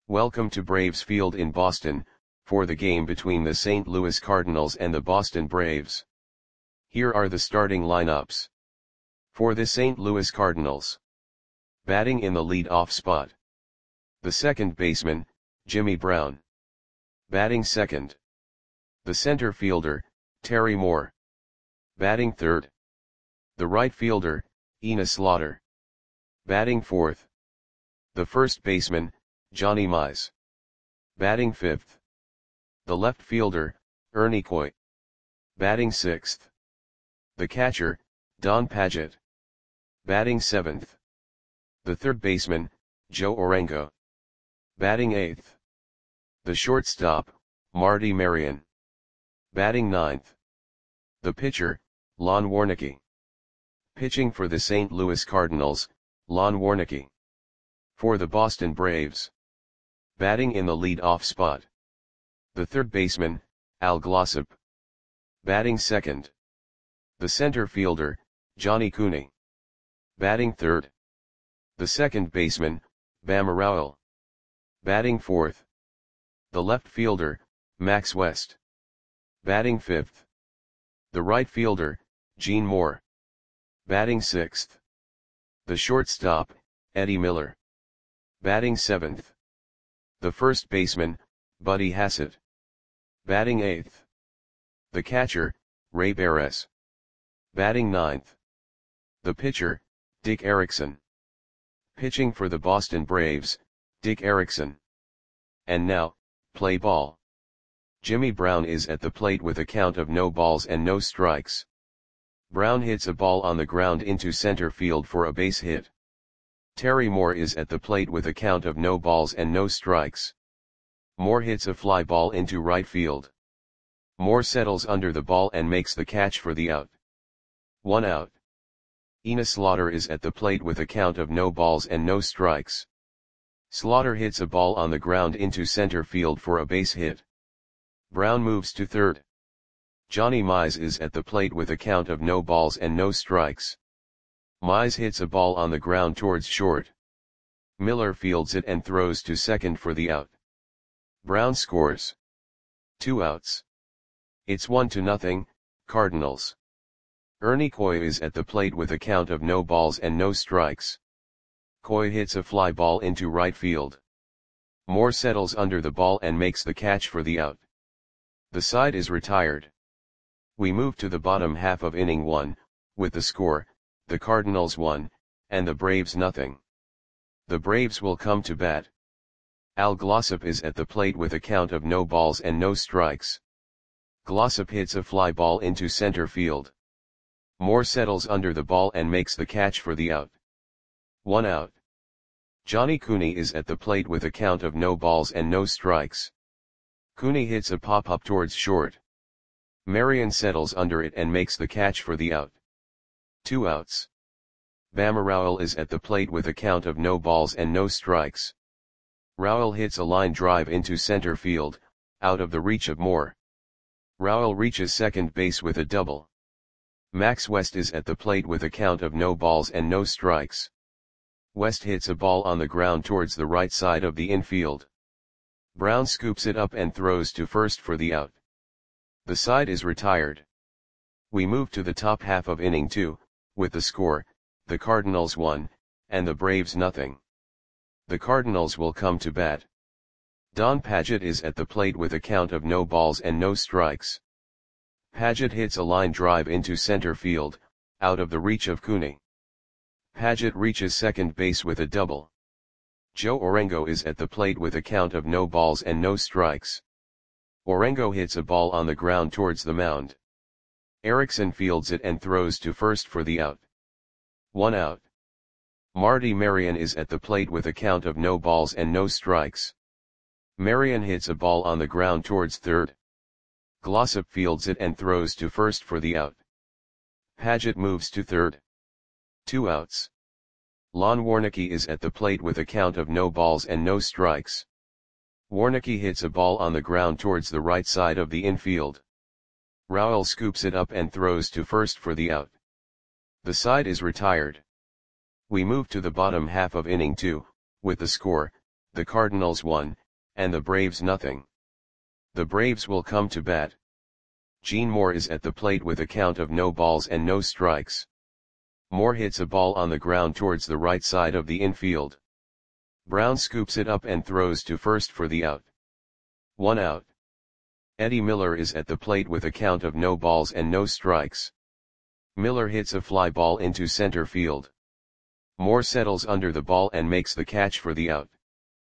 Welcome to Braves Field in Boston, for the game between the St. Louis Cardinals and the Boston Braves. Here are the starting lineups. For the St. Louis Cardinals. Batting in the lead-off spot. The second baseman, Jimmy Brown. Batting second. The center fielder, Terry Moore. Batting third. The right fielder, Enos Slaughter. Batting fourth. The first baseman, Johnny Mize. Batting fifth. The left fielder, Ernie Coy. Batting sixth. The catcher, Don Padgett. Batting seventh. The third baseman, Joe Orengo. Batting eighth. The shortstop, Marty Marion. Batting ninth. The pitcher, Lon Warneke. Pitching for the St. Louis Cardinals, Lon Warneke. For the Boston Braves. Batting in the lead-off spot. The third baseman, Al Glossop. Batting second. The center fielder, Johnny Cooney. Batting third. The second baseman, Bam Rowell. Batting fourth. The left fielder, Max West. Batting fifth. The right fielder, Gene Moore. Batting sixth. The shortstop, Eddie Miller. Batting seventh. The first baseman, Buddy Hassett. Batting eighth. The catcher, Ray Barres. Batting ninth. The pitcher, Dick Erickson. Pitching for the Boston Braves, Dick Erickson. And now, play ball. Jimmy Brown is at the plate with a count of no balls and no strikes. Brown hits a ball on the ground into center field for a base hit. Terry Moore is at the plate with a count of no balls and no strikes. Moore hits a fly ball into right field. Moore settles under the ball and makes the catch for the out. 1 out. Enos Slaughter is at the plate with a count of no balls and no strikes. Slaughter hits a ball on the ground into center field for a base hit. Brown moves to third. Johnny Mize is at the plate with a count of no balls and no strikes. Mize hits a ball on the ground towards short. Miller fields it and throws to second for the out. Brown scores. 2 outs. It's 1-0, Cardinals. Ernie Coy is at the plate with a count of no balls and no strikes. Coy hits a fly ball into right field. Moore settles under the ball and makes the catch for the out. The side is retired. We move to the bottom half of inning 1, with the score, the Cardinals 1, and the Braves 0. The Braves will come to bat. Al Glossop is at the plate with a count of no balls and no strikes. Glossop hits a fly ball into center field. Moore settles under the ball and makes the catch for the out. 1 out. Johnny Cooney is at the plate with a count of no balls and no strikes. Cooney hits a pop-up towards short. Marion settles under it and makes the catch for the out. 2 outs. Bam Rowell is at the plate with a count of no balls and no strikes. Rowell hits a line drive into center field, out of the reach of Moore. Rowell reaches second base with a double. Max West is at the plate with a count of no balls and no strikes. West hits a ball on the ground towards the right side of the infield. Brown scoops it up and throws to first for the out. The side is retired. We move to the top half of inning 2, with the score, the Cardinals 1, and the Braves 0. The Cardinals will come to bat. Don Padgett is at the plate with a count of no balls and no strikes. Padgett hits a line drive into center field, out of the reach of Cooney. Padgett reaches second base with a double. Joe Orengo is at the plate with a count of no balls and no strikes. Orengo hits a ball on the ground towards the mound. Erickson fields it and throws to first for the out. 1 out. Marty Marion is at the plate with a count of no balls and no strikes. Marion hits a ball on the ground towards third. Glossop fields it and throws to first for the out. Padgett moves to third. 2 outs. Lon Warneke is at the plate with a count of no balls and no strikes. Warneke hits a ball on the ground towards the right side of the infield. Rowell scoops it up and throws to first for the out. The side is retired. We move to the bottom half of inning 2, with the score, the Cardinals 1, and the Braves nothing. The Braves will come to bat. Gene Moore is at the plate with a count of no balls and no strikes. Moore hits a ball on the ground towards the right side of the infield. Brown scoops it up and throws to first for the out. 1 out. Eddie Miller is at the plate with a count of no balls and no strikes. Miller hits a fly ball into center field. Moore settles under the ball and makes the catch for the out.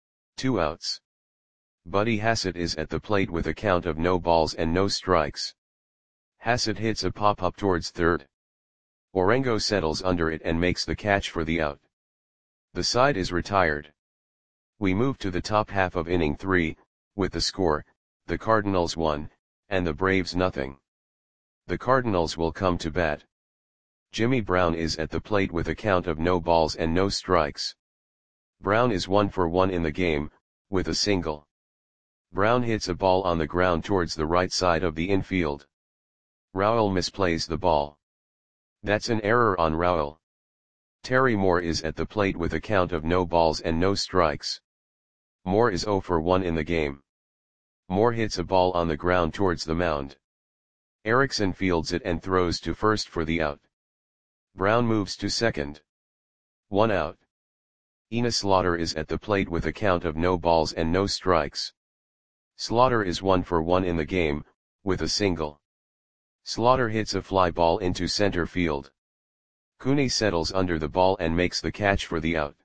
2 outs. Buddy Hassett is at the plate with a count of no balls and no strikes. Hassett hits a pop-up towards third. Orengo settles under it and makes the catch for the out. The side is retired. We move to the top half of inning 3, with the score, the Cardinals 1, and the Braves nothing. The Cardinals will come to bat. Jimmy Brown is at the plate with a count of no balls and no strikes. Brown is 1 for 1 in the game, with a single. Brown hits a ball on the ground towards the right side of the infield. Rowell misplays the ball. That's an error on Rowell. Terry Moore is at the plate with a count of no balls and no strikes. Moore is 0 for 1 in the game. Moore hits a ball on the ground towards the mound. Erickson fields it and throws to first for the out. Brown moves to second. 1 out. Enos Slaughter is at the plate with a count of no balls and no strikes. Slaughter is 1 for 1 in the game, with a single. Slaughter hits a fly ball into center field. Cooney settles under the ball and makes the catch for the out.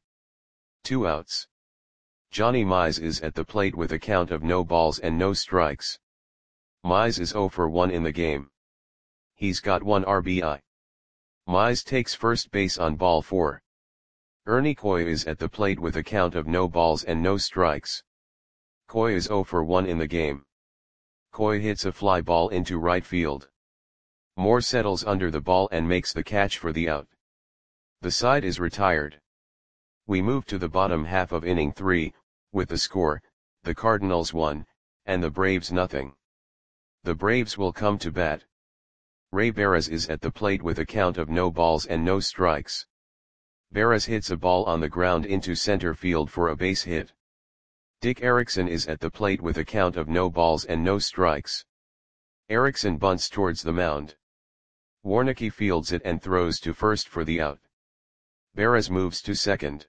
2 outs. Johnny Mize is at the plate with a count of no balls and no strikes. Mize is 0 for 1 in the game. He's got 1 RBI. Mize takes first base on ball 4. Ernie Coy is at the plate with a count of no balls and no strikes. Coy is 0 for 1 in the game. Coy hits a fly ball into right field. Moore settles under the ball and makes the catch for the out. The side is retired. We move to the bottom half of inning 3, with the score, the Cardinals 1, and the Braves nothing. The Braves will come to bat. Ray Barras is at the plate with a count of no balls and no strikes. Barras hits a ball on the ground into center field for a base hit. Dick Erickson is at the plate with a count of no balls and no strikes. Erickson bunts towards the mound. Warnecke fields it and throws to first for the out. Barras moves to second.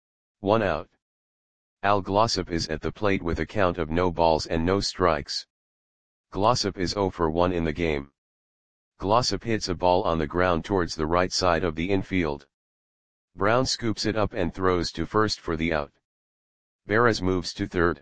1 out. Al Glossop is at the plate with a count of no balls and no strikes. Glossop is 0 for 1 in the game. Glossop hits a ball on the ground towards the right side of the infield. Brown scoops it up and throws to first for the out. Barras moves to third.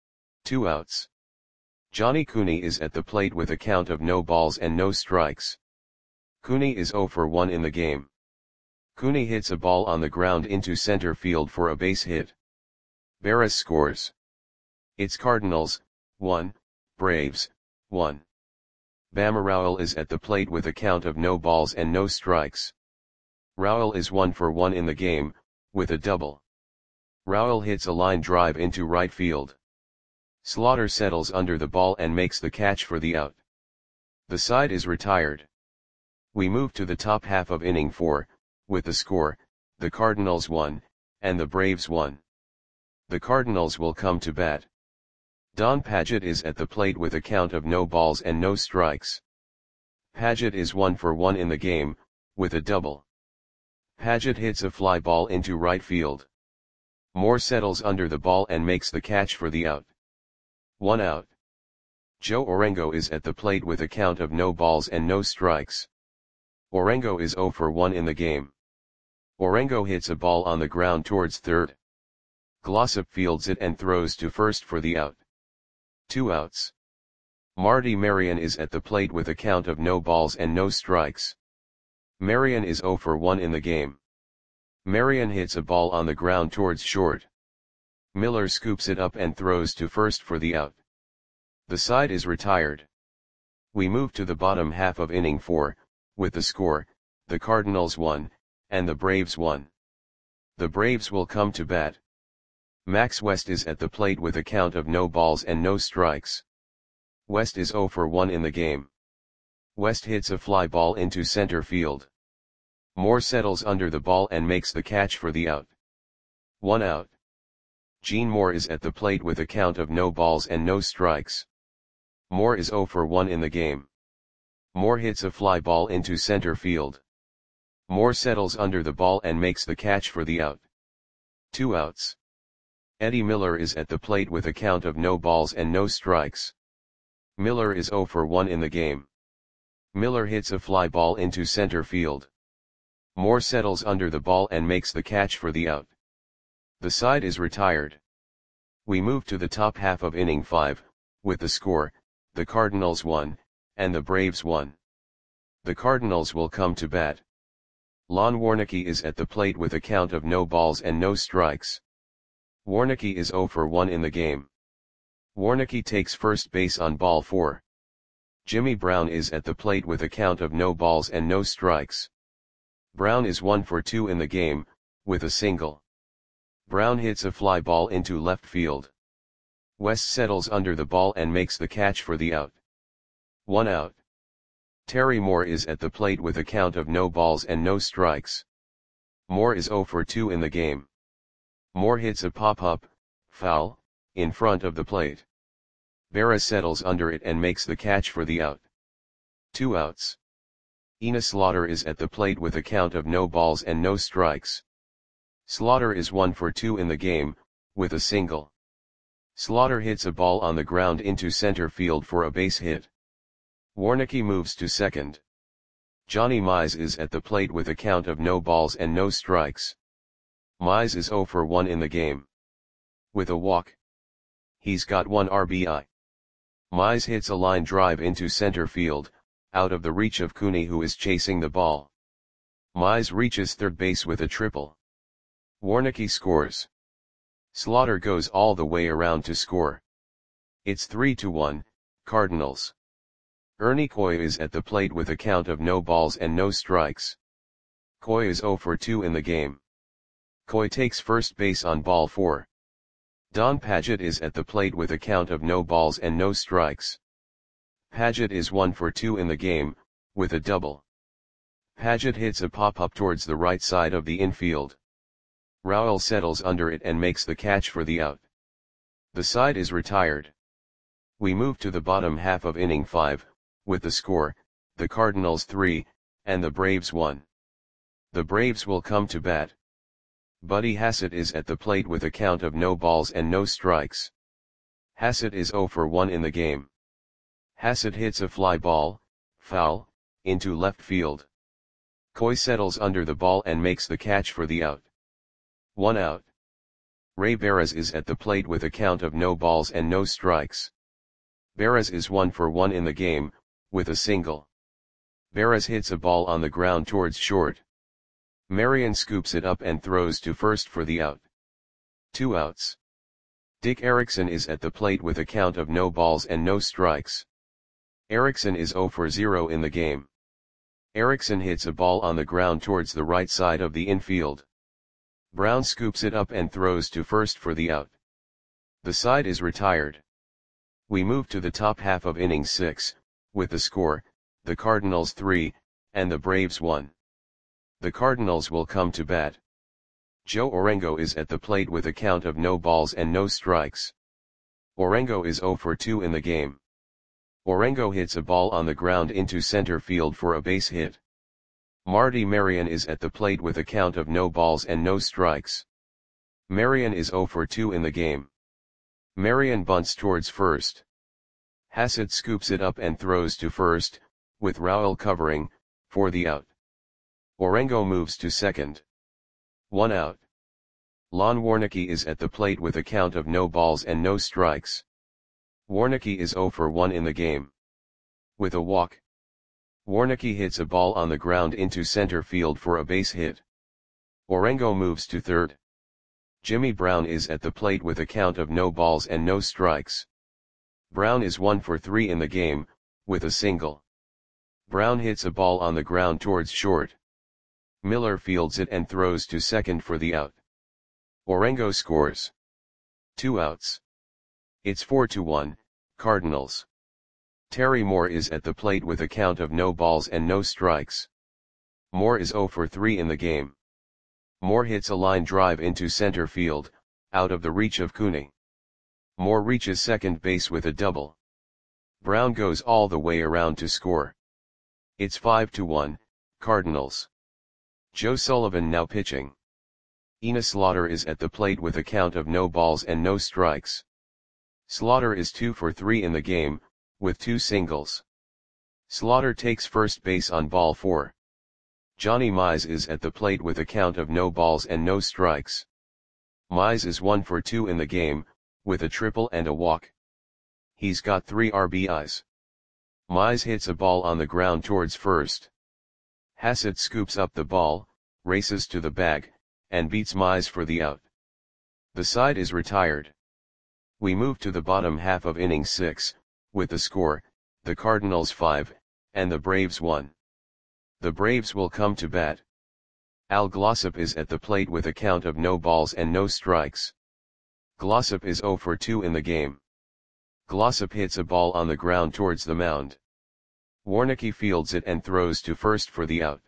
2 outs. Johnny Cooney is at the plate with a count of no balls and no strikes. Cooney is 0 for 1 in the game. Cooney hits a ball on the ground into center field for a base hit. Barras scores. It's Cardinals, 1, Braves, 1. Bama Rowell is at the plate with a count of no balls and no strikes. Rowell is 1 for 1 in the game, with a double. Rowell hits a line drive into right field. Slaughter settles under the ball and makes the catch for the out. The side is retired. We move to the top half of inning 4, with the score, the Cardinals 1, and the Braves 1. The Cardinals will come to bat. Don Padgett is at the plate with a count of no balls and no strikes. Padgett is 1 for 1 in the game, with a double. Padgett hits a fly ball into right field. Moore settles under the ball and makes the catch for the out. 1 out. Joe Orengo is at the plate with a count of no balls and no strikes. Orengo is 0 for 1 in the game. Orengo hits a ball on the ground towards third. Glossop fields it and throws to first for the out. 2 outs. Marty Marion is at the plate with a count of no balls and no strikes. Marion is 0 for 1 in the game. Marion hits a ball on the ground towards short. Miller scoops it up and throws to first for the out. The side is retired. We move to the bottom half of inning 4, with the score, the Cardinals 1, and the Braves 1. The Braves will come to bat. Max West is at the plate with a count of no balls and no strikes. West is 0 for 1 in the game. West hits a fly ball into center field. Moore settles under the ball and makes the catch for the out. 1 out. Gene Moore is at the plate with a count of no balls and no strikes. Moore is 0 for 1 in the game. Moore hits a fly ball into center field. Moore settles under the ball and makes the catch for the out. 2 outs. Eddie Miller is at the plate with a count of no balls and no strikes. Miller is 0 for 1 in the game. Miller hits a fly ball into center field. Moore settles under the ball and makes the catch for the out. The side is retired. We move to the top half of inning 5, with the score, the Cardinals 1, and the Braves 1. The Cardinals will come to bat. Lon Warneke is at the plate with a count of no balls and no strikes. Warneke is 0 for 1 in the game. Warneke takes first base on ball 4. Jimmy Brown is at the plate with a count of no balls and no strikes. Brown is 1 for 2 in the game, with a single. Brown hits a fly ball into left field. West settles under the ball and makes the catch for the out. 1 out. Terry Moore is at the plate with a count of no balls and no strikes. Moore is 0 for 2 in the game. Moore hits a pop-up, foul, in front of the plate. Berra settles under it and makes the catch for the out. 2 outs. Enos Slaughter is at the plate with a count of no balls and no strikes. Slaughter is 1 for 2 in the game, with a single. Slaughter hits a ball on the ground into center field for a base hit. Warneke moves to second. Johnny Mize is at the plate with a count of no balls and no strikes. Mize is 0 for 1 in the game. With a walk. He's got 1 RBI. Mize hits a line drive into center field, out of the reach of Cooney, who is chasing the ball. Mize reaches third base with a triple. Warneke scores. Slaughter goes all the way around to score. It's 3-1, Cardinals. Ernie Coy is at the plate with a count of no balls and no strikes. Coy is 0 for 2 in the game. Coy takes first base on ball 4. Don Padgett is at the plate with a count of no balls and no strikes. Padgett is 1 for 2 in the game, with a double. Padgett hits a pop-up towards the right side of the infield. Rowell settles under it and makes the catch for the out. The side is retired. We move to the bottom half of inning 5, with the score, the Cardinals 3, and the Braves 1. The Braves will come to bat. Buddy Hassett is at the plate with a count of no balls and no strikes. Hassett is 0 for 1 in the game. Hassett hits a fly ball, foul, into left field. Coy settles under the ball and makes the catch for the out. 1 out. Ray Berres is at the plate with a count of no balls and no strikes. Berres is 1 for 1 in the game, with a single. Berres hits a ball on the ground towards short. Marion scoops it up and throws to first for the out. 2 outs. Dick Erickson is at the plate with a count of no balls and no strikes. Erickson is 0 for 0 in the game. Erickson hits a ball on the ground towards the right side of the infield. Brown scoops it up and throws to first for the out. The side is retired. We move to the top half of inning 6, with the score, the Cardinals 3, and the Braves 1. The Cardinals will come to bat. Joe Orengo is at the plate with a count of no balls and no strikes. Orengo is 0 for 2 in the game. Orengo hits a ball on the ground into center field for a base hit. Marty Marion is at the plate with a count of no balls and no strikes. Marion is 0 for 2 in the game. Marion bunts towards first. Hassett scoops it up and throws to first, with Rowell covering, for the out. Orengo moves to second. 1 out. Lon Warneke is at the plate with a count of no balls and no strikes. Warneke is 0 for 1 in the game. With a walk. Warneke hits a ball on the ground into center field for a base hit. Orengo moves to third. Jimmy Brown is at the plate with a count of no balls and no strikes. Brown is 1 for 3 in the game, with a single. Brown hits a ball on the ground towards short. Miller fields it and throws to second for the out. Orengo scores. 2 outs. It's 4-1, Cardinals. Terry Moore is at the plate with a count of no balls and no strikes. Moore is 0 for 3 in the game. Moore hits a line drive into center field, out of the reach of Cooney. Moore reaches second base with a double. Brown goes all the way around to score. It's 5-1, Cardinals. Joe Sullivan now pitching. Enos Slaughter is at the plate with a count of no balls and no strikes. Slaughter is 2 for 3 in the game, with 2 singles. Slaughter takes first base on ball 4. Johnny Mize is at the plate with a count of no balls and no strikes. Mize is 1 for 2 in the game, with a triple and a walk. He's got 3 RBIs. Mize hits a ball on the ground towards first. Hassett scoops up the ball, races to the bag, and beats Mize for the out. The side is retired. We move to the bottom half of inning 6, with the score, the Cardinals 5, and the Braves 1. The Braves will come to bat. Al Glossop is at the plate with a count of no balls and no strikes. Glossop is 0 for 2 in the game. Glossop hits a ball on the ground towards the mound. Warneke fields it and throws to first for the out.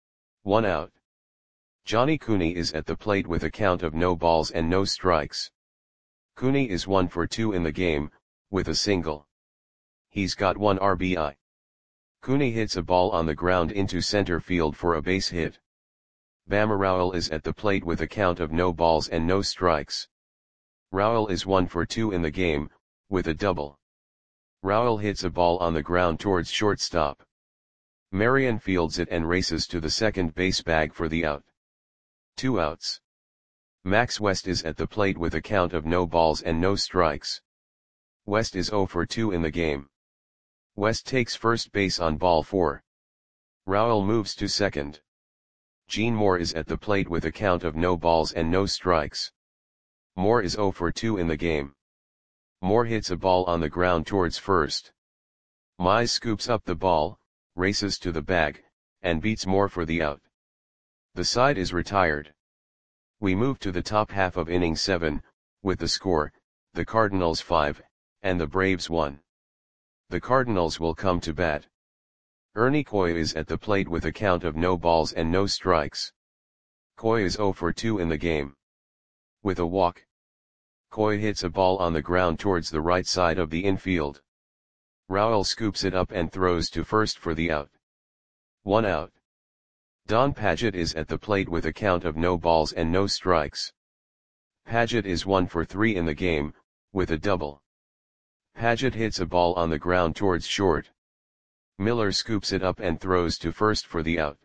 1 out. Johnny Cooney is at the plate with a count of no balls and no strikes. Cooney is 1 for 2 in the game, with a single. He's got 1 RBI. Cooney hits a ball on the ground into center field for a base hit. Bama Rowell is at the plate with a count of no balls and no strikes. Rowell is 1 for 2 in the game, with a double. Rowell hits a ball on the ground towards shortstop. Marion fields it and races to the second base bag for the out. 2 outs. Max West is at the plate with a count of no balls and no strikes. West is 0 for 2 in the game. West takes first base on ball 4. Rowell moves to second. Gene Moore is at the plate with a count of no balls and no strikes. Moore is 0 for 2 in the game. Moore hits a ball on the ground towards first. Mize scoops up the ball, races to the bag, and beats Moore for the out. The side is retired. We move to the top half of inning 7, with the score, the Cardinals 5, and the Braves 1. The Cardinals will come to bat. Ernie Coy is at the plate with a count of no balls and no strikes. Coy is 0 for 2 in the game. With a walk. Coy hits a ball on the ground towards the right side of the infield. Rowell scoops it up and throws to first for the out. 1 out. Don Padgett is at the plate with a count of no balls and no strikes. Padgett is 1 for 3 in the game, with a double. Padgett hits a ball on the ground towards short. Miller scoops it up and throws to first for the out.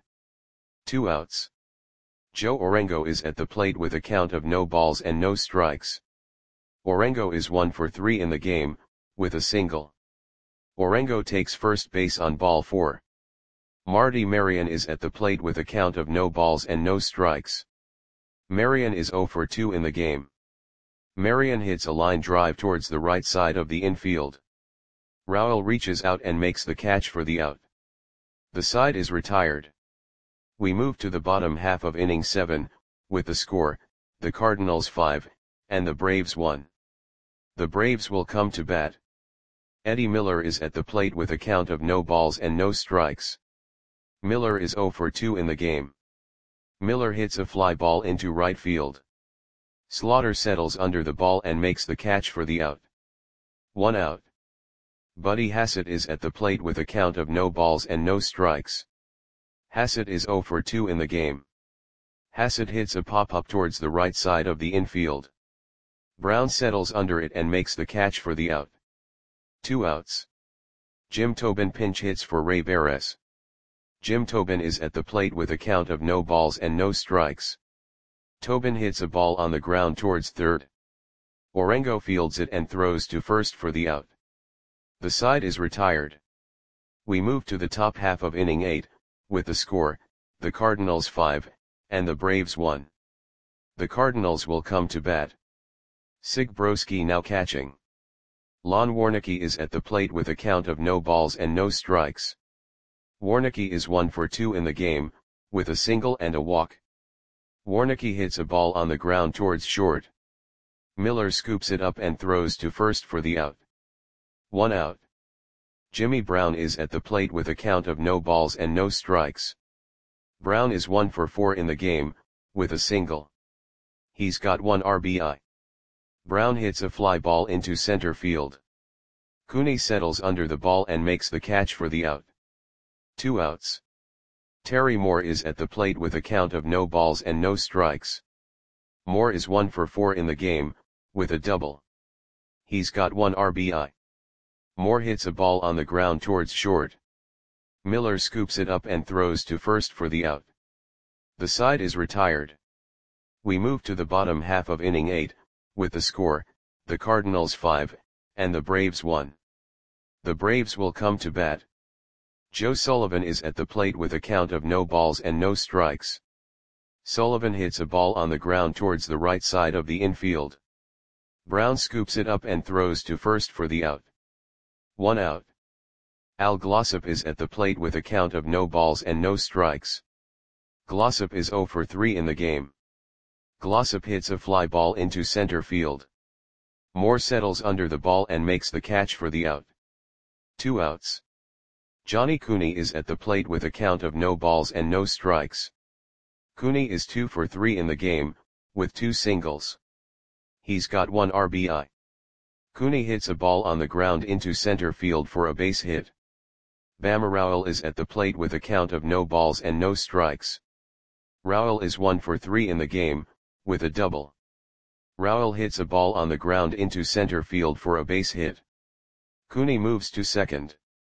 2 outs. Joe Orengo is at the plate with a count of no balls and no strikes. Orengo is 1 for 3 in the game, with a single. Orengo takes first base on ball 4. Marty Marion is at the plate with a count of no balls and no strikes. Marion is 0 for 2 in the game. Marion hits a line drive towards the right side of the infield. Rowell reaches out and makes the catch for the out. The side is retired. We move to the bottom half of inning 7, with the score, the Cardinals 5, and the Braves 1. The Braves will come to bat. Eddie Miller is at the plate with a count of no balls and no strikes. Miller is 0 for 2 in the game. Miller hits a fly ball into right field. Slaughter settles under the ball and makes the catch for the out. 1 out. Buddy Hassett is at the plate with a count of no balls and no strikes. Hassett is 0 for 2 in the game. Hassett hits a pop-up towards the right side of the infield. Brown settles under it and makes the catch for the out. 2 outs. Jim Tobin pinch hits for Ray Barres. Jim Tobin is at the plate with a count of no balls and no strikes. Tobin hits a ball on the ground towards third. Orengo fields it and throws to first for the out. The side is retired. We move to the top half of inning 8, with the score, the Cardinals 5, and the Braves 1. The Cardinals will come to bat. Sig Broski now catching. Lon Warneke is at the plate with a count of no balls and no strikes. Warneke is 1 for 2 in the game, with a single and a walk. Warneke hits a ball on the ground towards short. Miller scoops it up and throws to first for the out. 1 out. Jimmy Brown is at the plate with a count of no balls and no strikes. Brown is 1 for 4 in the game, with a single. He's got 1 RBI. Brown hits a fly ball into center field. Cooney settles under the ball and makes the catch for the out. 2 outs. Terry Moore is at the plate with a count of no balls and no strikes. Moore is 1 for 4 in the game, with a double. He's got 1 RBI. Moore hits a ball on the ground towards short. Miller scoops it up and throws to first for the out. The side is retired. We move to the bottom half of inning 8, with the score, the Cardinals 5, and the Braves 1. The Braves will come to bat. Joe Sullivan is at the plate with a count of no balls and no strikes. Sullivan hits a ball on the ground towards the right side of the infield. Brown scoops it up and throws to first for the out. 1 out. Al Glossop is at the plate with a count of no balls and no strikes. Glossop is 0 for 3 in the game. Glossop hits a fly ball into center field. Moore settles under the ball and makes the catch for the out. 2 outs. Johnny Cooney is at the plate with a count of no balls and no strikes. Cooney is 2 for 3 in the game, with 2 singles. He's got 1 RBI. Cooney hits a ball on the ground into center field for a base hit. Bama Rowell is at the plate with a count of no balls and no strikes. Rowell is 1 for 3 in the game, with a double. Rowell hits a ball on the ground into center field for a base hit. Cooney moves to second.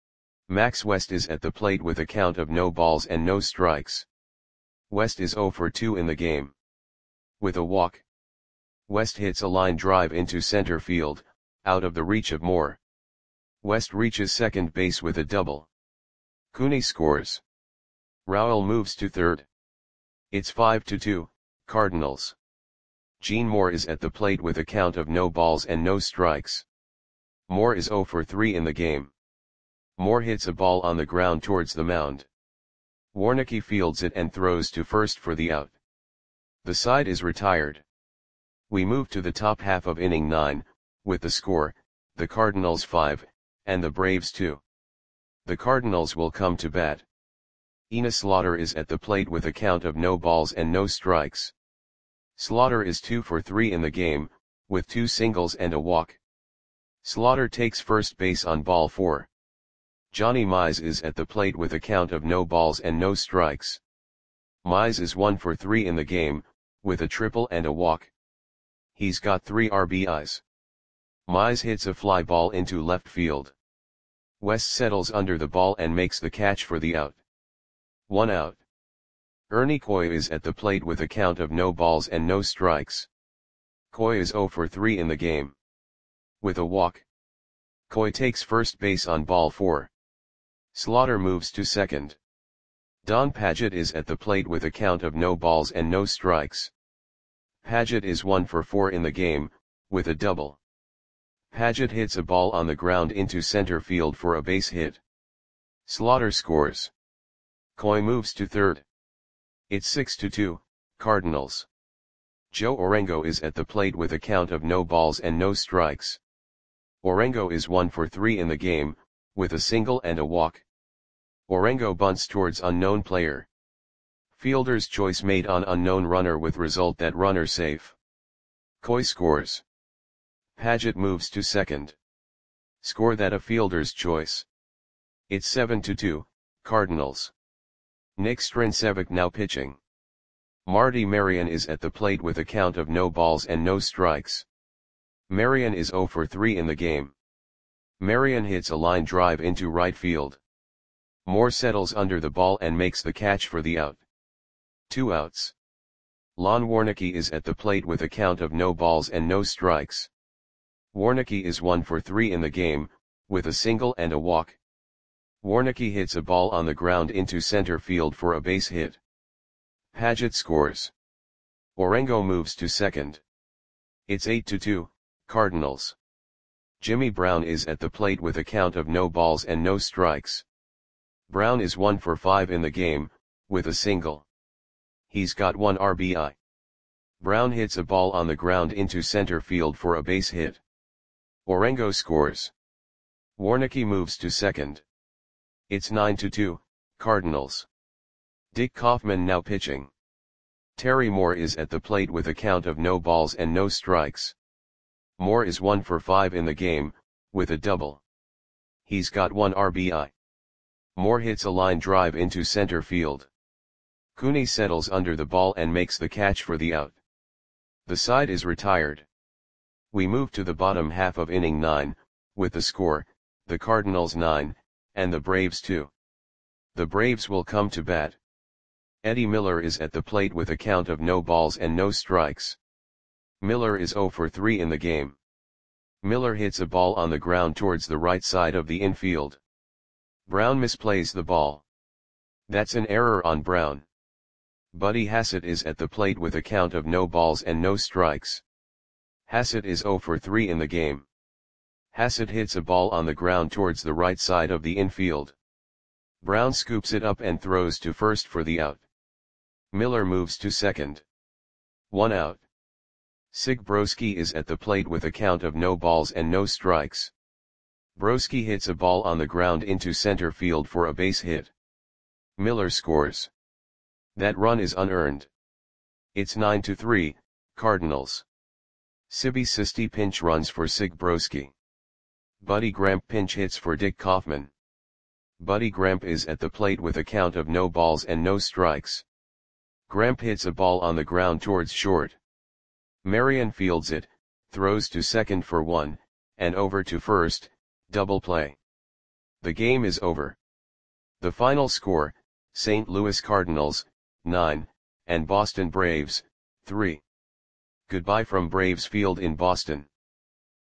Max West is at the plate with a count of no balls and no strikes. West is 0 for 2 in the game. With a walk. West hits a line drive into center field, out of the reach of Moore. West reaches second base with a double. Cooney scores. Rowell moves to third. It's 5-2, Cardinals. Gene Moore is at the plate with a count of no balls and no strikes. Moore is 0 for 3 in the game. Moore hits a ball on the ground towards the mound. Warneke fields it and throws to first for the out. The side is retired. We move to the top half of inning 9, with the score, the Cardinals 5, and the Braves 2. The Cardinals will come to bat. Enos Slaughter is at the plate with a count of no balls and no strikes. Slaughter is 2 for 3 in the game, with 2 singles and a walk. Slaughter takes first base on ball 4. Johnny Mize is at the plate with a count of no balls and no strikes. Mize is 1 for 3 in the game, with a triple and a walk. He's got 3 RBIs. Mize hits a fly ball into left field. West settles under the ball and makes the catch for the out. 1 out. Ernie Coy is at the plate with a count of no balls and no strikes. Coy is 0 for 3 in the game. With a walk. Coy takes first base on ball 4. Slaughter moves to second. Don Padgett is at the plate with a count of no balls and no strikes. Padgett is 1 for 4 in the game, with a double. Padgett hits a ball on the ground into center field for a base hit. Slaughter scores. Coy moves to third. It's 6-2, Cardinals. Joe Orengo is at the plate with a count of no balls and no strikes. Orengo is 1 for 3 in the game, with a single and a walk. Orengo bunts towards unknown player. Fielder's choice made on unknown runner with result that runner safe. Coy scores. Padgett moves to second. Score that a fielder's choice. It's 7-2, Cardinals. Nick Strincevic now pitching. Marty Marion is at the plate with a count of no balls and no strikes. Marion is 0 for 3 in the game. Marion hits a line drive into right field. Moore settles under the ball and makes the catch for the out. 2 outs. Lon Warneke is at the plate with a count of no balls and no strikes. Warneke is 1 for 3 in the game, with a single and a walk. Warneke hits a ball on the ground into center field for a base hit. Padgett scores. Orengo moves to second. It's 8-2, Cardinals. Jimmy Brown is at the plate with a count of no balls and no strikes. Brown is 1 for 5 in the game, with a single. He's got 1 RBI. Brown hits a ball on the ground into center field for a base hit. Orengo scores. Warneke moves to second. It's 9-2, Cardinals. Dick Kaufman now pitching. Terry Moore is at the plate with a count of no balls and no strikes. Moore is 1 for 5 in the game, with a double. He's got 1 RBI. Moore hits a line drive into center field. Cooney settles under the ball and makes the catch for the out. The side is retired. We move to the bottom half of inning 9, with the score, the Cardinals 9, and the Braves 2. The Braves will come to bat. Eddie Miller is at the plate with a count of no balls and no strikes. Miller is 0 for 3 in the game. Miller hits a ball on the ground towards the right side of the infield. Brown misplays the ball. That's an error on Brown. Buddy Hassett is at the plate with a count of no balls and no strikes. Hassett is 0 for 3 in the game. Hassett hits a ball on the ground towards the right side of the infield. Brown scoops it up and throws to first for the out. Miller moves to second. 1 out. Sig Broski is at the plate with a count of no balls and no strikes. Broski hits a ball on the ground into center field for a base hit. Miller scores. That run is unearned. It's 9-3, Cardinals. Sibby Sisti pinch runs for Sig Broski. Buddy Gramp pinch hits for Dick Kaufman. Buddy Gramp is at the plate with a count of no balls and no strikes. Gramp hits a ball on the ground towards short. Marion fields it, throws to second for 1, and over to first, double play. The game is over. The final score, St. Louis Cardinals, 9, and Boston Braves, 3. Goodbye from Braves Field in Boston.